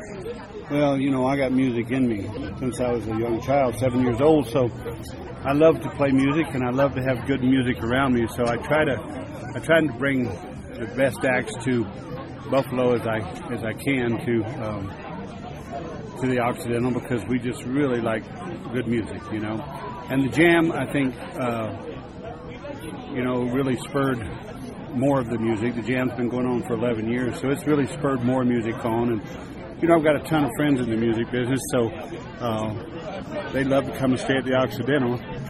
Well, you know, I got music in me since I was a young child, 7 years old. So I love to play music, and I love to have good music around me. So I try to bring the best acts to Buffalo as I can to the Occidental, because we just really like good music, you know. And the Jam, I think, really spurred more of the music. The Jam's been going on for 11 years, so it's really spurred more music on. And you know, I've got a ton of friends in the music business, so they love to come and stay at the Occidental.